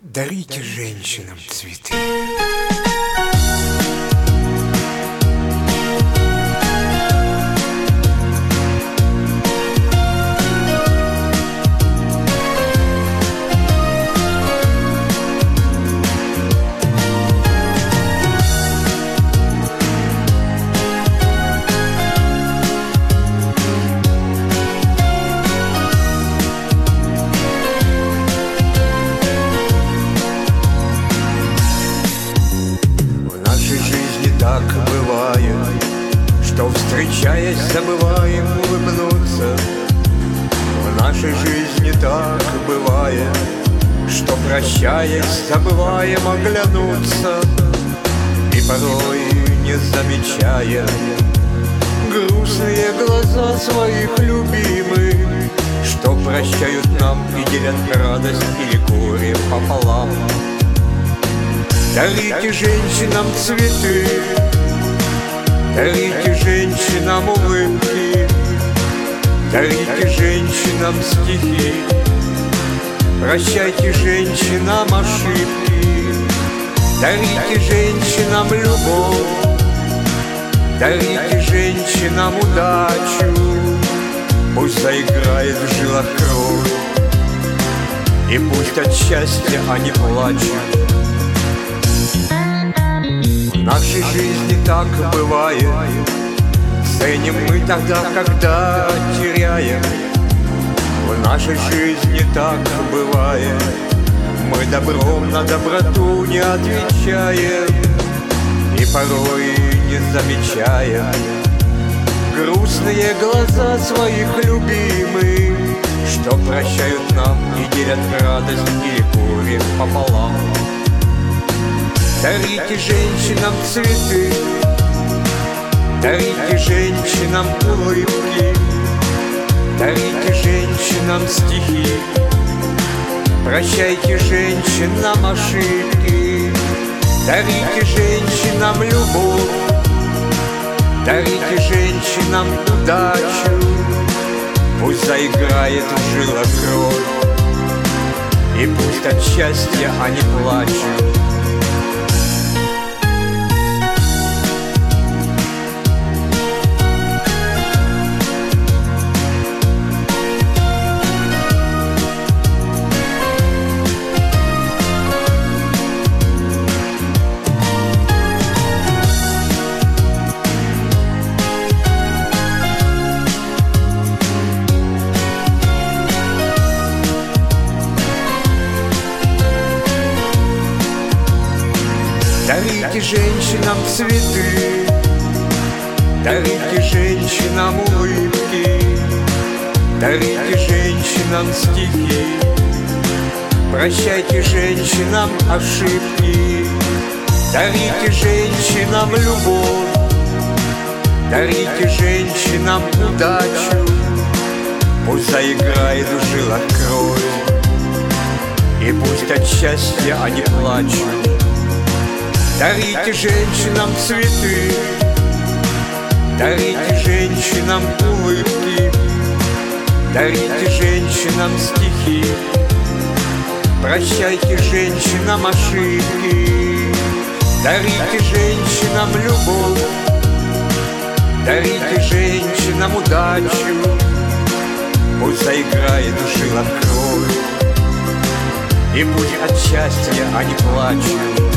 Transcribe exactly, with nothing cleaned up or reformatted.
Дарите женщинам цветы. Так бывает, что, встречаясь, забываем улыбнуться. В нашей жизни так бывает, что, прощаясь, забываем оглянуться. И порой, не замечая грустные глаза своих любимых, что прощают нам и делят радость или горе пополам. Дарите женщинам цветы, дарите женщинам улыбки, дарите женщинам стихи, прощайте женщинам ошибки, дарите женщинам любовь, дарите женщинам удачу. Пусть заиграет в жилах кровь, и пусть от счастья они плачут. В нашей жизни так бывает, ценим мы тогда, когда теряем. В нашей жизни так бывает, мы добром на доброту не отвечаем. И порой, не замечая грустные глаза своих любимых, что прощают нам и делят радость и горе пополам. Дарите женщинам цветы, дарите женщинам улыбки, дарите женщинам стихи, прощайте женщинам ошибки, дарите женщинам любовь, дарите женщинам удачу. Пусть заиграет в жилах кровь, и пусть от счастья они плачут. Дарите женщинам цветы, дарите женщинам улыбки, дарите женщинам стихи, прощайте женщинам ошибки, дарите женщинам любовь, дарите женщинам удачу. Пусть заиграет в жилах кровь, и пусть от счастья они плачут. Дарите женщинам цветы, дарите женщинам улыбки, дарите женщинам стихи, прощайте женщинам ошибки, дарите женщинам любовь, дарите женщинам удачу. Пусть заиграет в жилах кровь, и пусть от счастья они плачут.